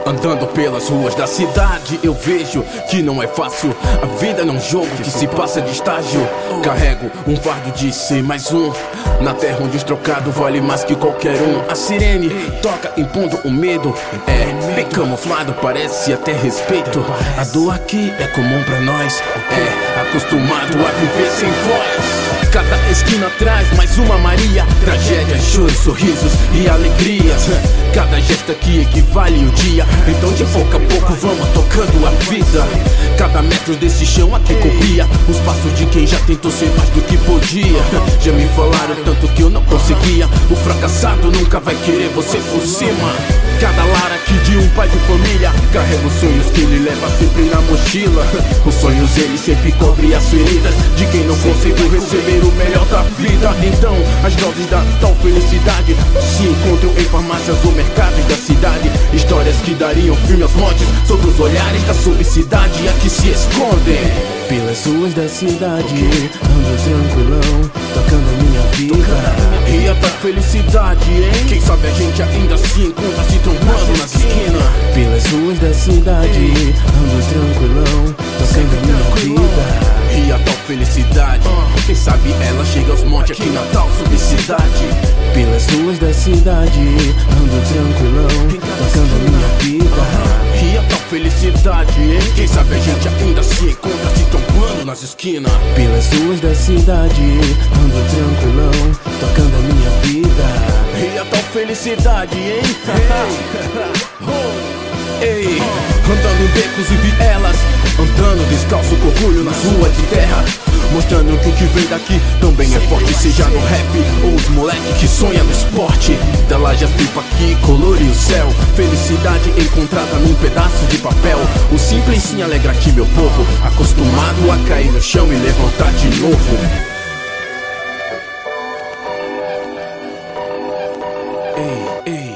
Andando pelas ruas da cidade, eu vejo que não é fácil. A vida não é um jogo que se passa de estágio. Carrego um fardo de ser mais um, na terra onde os trocados vale mais que qualquer um. A sirene toca impondo o medo, é bem camuflado, parece até respeito. A dor aqui é comum pra nós, é acostumado a viver sem voz. Cada esquina traz mais uma Maria, tragédias, choros, sorrisos e alegrias. Cada gesto aqui equivale o dia, então de pouco a pouco vamos tocando a vida. Cada metro desse chão aqui copia os passos de quem já tentou ser mais do que podia. Já me falaram tanto que eu não conseguia. O fracassado nunca vai querer você por cima. Cada lar aqui de um pai de família carrega os sonhos que ele leva sempre na mochila. Os sonhos ele sempre cobre as feridas de quem não conseguiu receber o melhor da vida. Então as doses da tal felicidade se encontram em farmácias ou mercados da cidade. Histórias que dariam filme aos montes sobre os olhares da subcidade a que se escondem. Pelas ruas da cidade, ando tranquilão, tocando a minha vida. E a tal felicidade, hein? Quem sabe a gente ainda se encontra se trombando nas esquinas. Pelas ruas da cidade, ando tranquilão, tocando a minha vida. E a tal felicidade, quem sabe ela chega aos montes aqui na tal subcidade. Pelas ruas da cidade, ando tranquilão, tocando a minha vida. E a tal felicidade, hein? Quem sabe a gente ainda se encontra se trombando nas esquinas. Pelas ruas da cidade, ando tranquilão, tocando a minha vida. E a tal felicidade, hein? Ei, andando em becos e vielas, andando descalço com orgulho nas ruas de terra, mostrando que o que vem daqui também é forte. Seja no rap ou os moleque que sonha no esporte. Da laje as pipa que colore o céu, felicidade encontrada num pedaço de papel. O simples sim alegra aqui meu povo, acostumado a cair no chão e levantar de novo. Ei,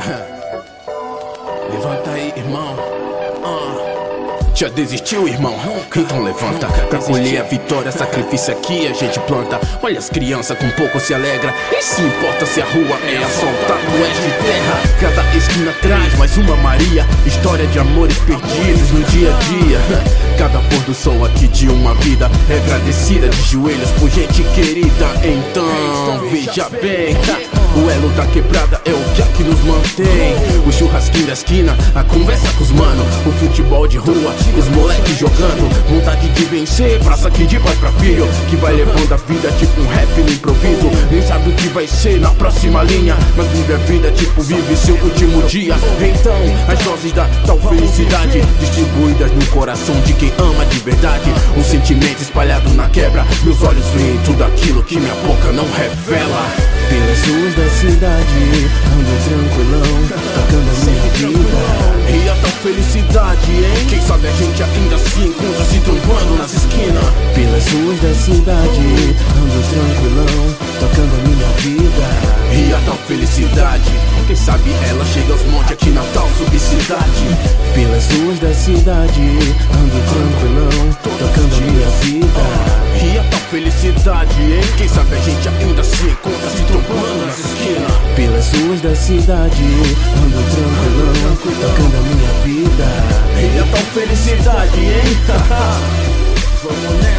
levanta aí, irmão. Já desistiu, irmão? Então levanta. Pra colher a vitória, sacrifício aqui a gente planta. Olha as crianças com pouco se alegra. E se importa se a rua é asfaltada ou é de terra? Cada esquina traz mais uma Maria, história de amores perdidos no dia a dia. Cada pôr do sol aqui de uma vida é agradecida de joelhos por gente querida. Então veja bem, o elo da quebrada é o que aqui nos mantém. O churrasquinho da esquina, a conversa com os mano, o futebol de rua, os moleques jogando. Vontade de vencer, praça aqui de pai pra filho, que vai levando a vida tipo um rap no improviso. Nem sabe o que vai ser na próxima linha, mas vive a vida tipo vive seu último dia. Então as doses da tal felicidade distribuídas no coração de quem ama de verdade. Um sentimento espalhado na quebra, meus olhos veem tudo aquilo que minha boca não revela. Pelas ruas da cidade, ando tranquilão, tocando a minha vida. E a tal felicidade, hein? Quem sabe a gente ainda se encontra se trombando nas esquinas. Pelas ruas da cidade, ando tranquilão, tocando a minha vida. E a tal felicidade, quem sabe ela chega aos montes aqui na tal subcidade. Pelas ruas da cidade, ando tranquilão, tocando a minha vida. E a tal felicidade, hein? Quem sabe a gente ainda se encontra se trombando nas esquinas. Pelas ruas da cidade, ando tranquilão, tocando a minha vida. E a tal felicidade, hein? Vamos nessa.